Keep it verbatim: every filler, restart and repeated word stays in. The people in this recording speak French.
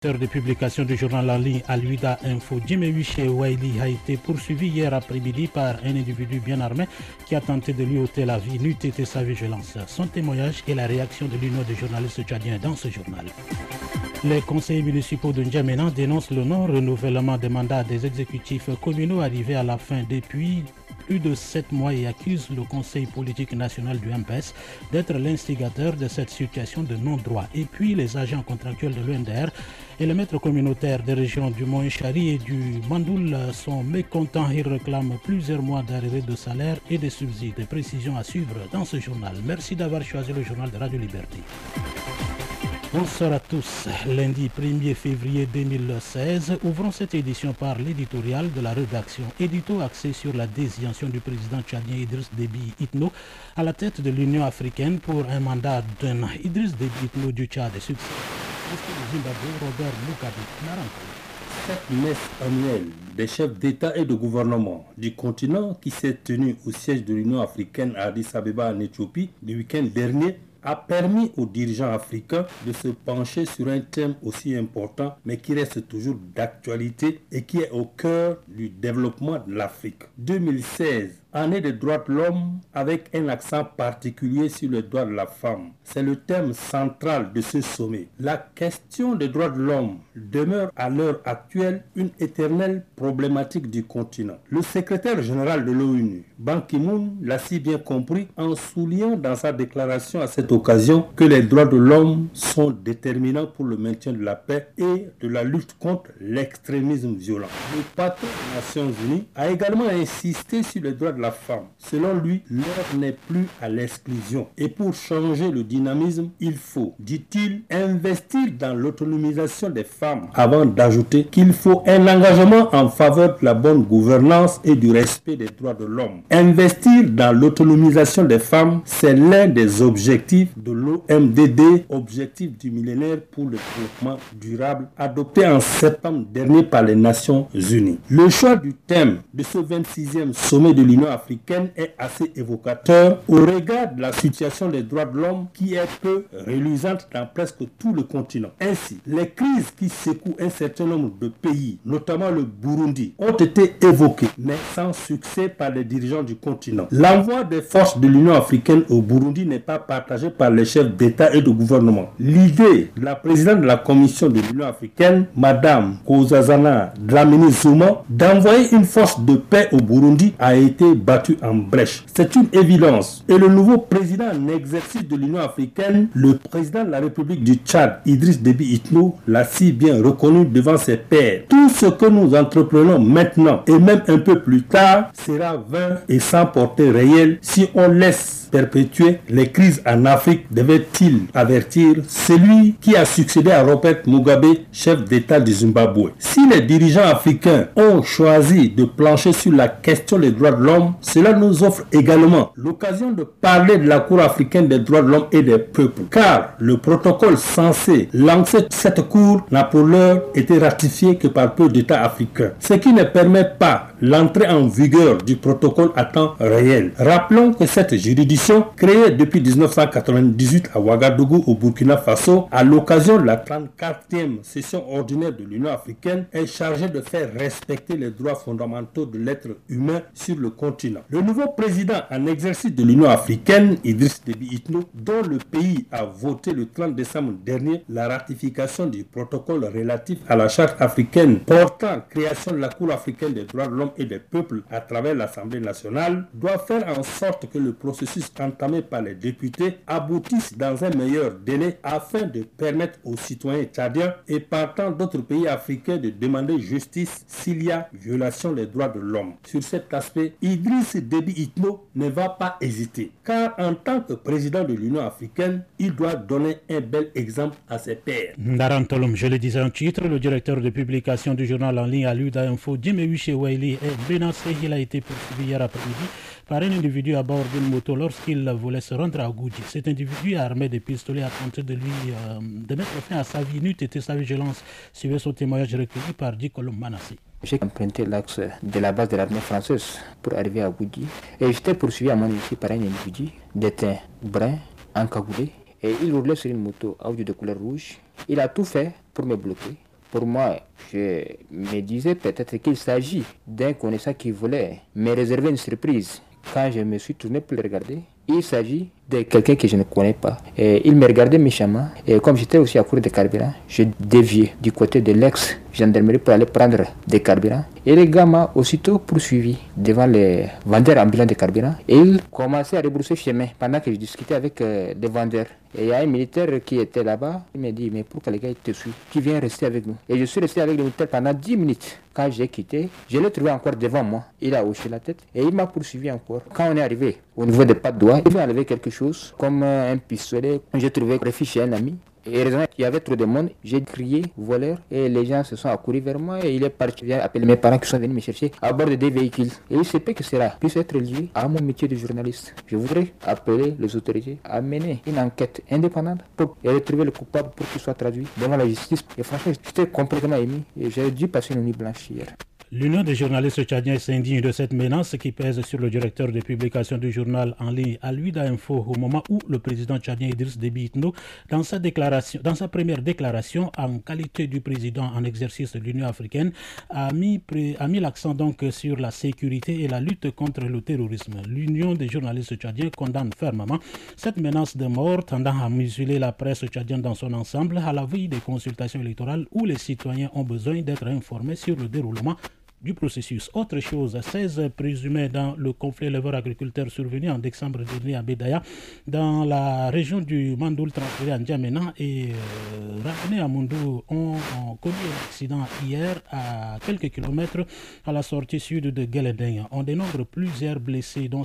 directeur de publication du journal en ligne Aluda Info, Djemewiche Waili, a été poursuivi hier après-midi par un individu bien armé qui a tenté de lui ôter la vie, n'eût été sa vigilance. Son témoignage et la réaction de l'Union des journalistes tchadiens dans ce journal. Les conseillers municipaux de N'Djamena dénoncent le non-renouvellement des mandats des exécutifs communaux arrivés à la fin depuis plus de sept mois et accusent le Conseil politique national du M P S d'être l'instigateur de cette situation de non-droit. Et puis les agents contractuels de l'U N D R et les maîtres communautaires des régions du Mont-Chari et du Mandoul sont mécontents. Ils réclament plusieurs mois d'arrivée de salaire et de subsides. Des précisions à suivre dans ce journal. Merci d'avoir choisi le journal de Radio Liberté. Bonsoir à tous. Lundi premier février deux mille seize, ouvrons cette édition par l'éditorial de la rédaction Édito axé sur la désignation du président tchadien Idriss Déby Itno à la tête de l'Union africaine pour un mandat d'un an. Idriss Déby Itno du Tchad est succès. Robert Mugabe. Cette messe annuelle des chefs d'État et de gouvernement du continent qui s'est tenue au siège de l'Union africaine à Addis Abeba en Éthiopie le week-end dernier a permis aux dirigeants africains de se pencher sur un thème aussi important mais qui reste toujours d'actualité et qui est au cœur du développement de l'Afrique. deux mille seize, année des droits de l'homme avec un accent particulier sur les droits de la femme. C'est le thème central de ce sommet. La question des droits de l'homme demeure à l'heure actuelle une éternelle problématique du continent. Le secrétaire général de l'ONU, Ban Ki-moon, l'a si bien compris en soulignant dans sa déclaration à cette occasion que les droits de l'homme sont déterminants pour le maintien de la paix et de la lutte contre l'extrémisme violent. Le patron des Nations Unies a également insisté sur les droits de la femme. Selon lui, l'heure n'est plus à l'exclusion. Et pour changer le dynamisme, il faut, dit-il, investir dans l'autonomisation des femmes, avant d'ajouter qu'il faut un engagement en faveur de la bonne gouvernance et du respect des droits de l'homme. Investir dans l'autonomisation des femmes, c'est l'un des objectifs de l'O M D D, objectif du millénaire pour le développement durable, adopté en septembre dernier par les Nations Unies. Le choix du thème de ce vingt-sixième sommet de l'Union africaine est assez évocateur au regard de la situation des droits de l'homme qui est peu reluisante dans presque tout le continent. Ainsi, les crises qui secouent un certain nombre de pays, notamment le Burundi, ont été évoquées, mais sans succès par les dirigeants du continent. L'envoi des forces de l'Union africaine au Burundi n'est pas partagé par les chefs d'État et de gouvernement. L'idée de la présidente de la Commission de l'Union africaine, Madame Nkosazana Dlamini-Zuma, d'envoyer une force de paix au Burundi a été battue en brèche. C'est une évidence. Et le nouveau président en exercice de l'Union africaine, le président de la République du Tchad, Idriss Déby Itno, l'a si bien reconnu devant ses pairs. Tout ce que nous entreprenons maintenant et même un peu plus tard sera vain et sans portée réelle si on laisse perpétuer les crises en Afrique, devait-il avertir celui qui a succédé à Robert Mugabe, chef d'État du Zimbabwe. Si les dirigeants africains ont choisi de plancher sur la question des droits de l'homme, cela nous offre également l'occasion de parler de la Cour africaine des droits de l'homme et des peuples, car le protocole censé lancer cette Cour n'a pour l'heure été ratifié que par peu d'États africains, ce qui ne permet pas l'entrée en vigueur du protocole à temps réel. Rappelons que cette juridiction créée depuis mille neuf cent quatre-vingt-dix-huit à Ouagadougou au Burkina Faso à l'occasion de la trente-quatrième session ordinaire de l'Union africaine est chargée de faire respecter les droits fondamentaux de l'être humain sur le continent. Le nouveau président en exercice de l'Union africaine, Idriss Déby Itno, dont le pays a voté le trente décembre dernier la ratification du protocole relatif à la charte africaine portant création de la Cour africaine des droits de l'homme et des peuples à travers l'Assemblée nationale, doit faire en sorte que le processus entamé par les députés aboutisse dans un meilleur délai afin de permettre aux citoyens tchadiens et partant d'autres pays africains de demander justice s'il y a violation des droits de l'homme. Sur cet aspect, Idriss Déby Itno ne va pas hésiter, car en tant que président de l'Union africaine, il doit donner un bel exemple à ses pairs. Narantolum, je le disais en titre, le directeur de publication du journal en ligne Aluda Info, Djemewiche Waili, est menacé. Il a été poursuivi hier après-midi par un individu à bord d'une moto lorsqu'il voulait se rendre à Goudji. Cet individu armé de pistolets a tenté de lui euh, de mettre fin à sa vie, n'eût été sa vigilance. Suivez son témoignage recueilli par Dikolom Manassé. J'ai emprunté l'axe de la base de l'armée française pour arriver à Goudji et j'étais poursuivi à mon initié par un individu de teint brun, encagoulé, et il roulait sur une moto Audi de couleur rouge. Il a tout fait pour me bloquer, Pour moi, je me disais peut-être qu'il s'agit d'un connaissant qui voulait me réserver une surprise. Quand je me suis tourné pour le regarder, il s'agit de quelqu'un que je ne connais pas. Et il me regardait méchamment. Et comme j'étais aussi à court de carburant, je déviais du côté de l'ex-gendarmerie pour aller prendre des carburants. Et le gars m'a aussitôt poursuivi devant les vendeurs ambulants de carburant. Et il commençait à rebrousser chemin pendant que je discutais avec euh, des vendeurs. Et il y a un militaire qui était là-bas. Il m'a dit, mais pourquoi les gars ils te suivent? Tu viens rester avec nous. Et je suis resté avec le militaire pendant dix minutes. Quand j'ai quitté, je l'ai trouvé encore devant moi. Il a hoché la tête et il m'a poursuivi encore. Quand on est arrivé au niveau des pas de doigts, il m'a enlevé quelque chose comme un pistolet. J'ai trouvé refuge chez un ami. Et heureusement qu'il y avait trop de monde, j'ai crié voleur et les gens se sont accourus vers moi et il est parti. J'ai appelé mes parents qui sont venus me chercher à bord de des véhicules. Et il se peut que cela puisse être lié à mon métier de journaliste. Je voudrais appeler les autorités à mener une enquête indépendante pour retrouver le coupable pour qu'il soit traduit devant la justice. Et franchement, j'étais complètement ému et j'ai dû passer une nuit blanche hier. L'Union des journalistes tchadiens s'indigne de cette menace qui pèse sur le directeur de publication du journal en ligne Al-Huda Info au moment où le président tchadien Idriss Déby Itno, dans sa déclaration, dans sa première déclaration en qualité du président en exercice de l'Union africaine, a mis, a mis l'accent donc sur la sécurité et la lutte contre le terrorisme. L'Union des journalistes tchadiens condamne fermement cette menace de mort tendant à museler la presse tchadienne dans son ensemble à la veille des consultations électorales où les citoyens ont besoin d'être informés sur le déroulement du processus. Autre chose, seize présumés dans le conflit éleveur-agriculteur survenu en décembre dernier à Bédaya, dans la région du Mandoul transféré à N'Djamena et euh, ramenés à Mondou, ont, ont connu un accident hier à quelques kilomètres à la sortie sud de Guélédin. On dénombre plusieurs blessés, dont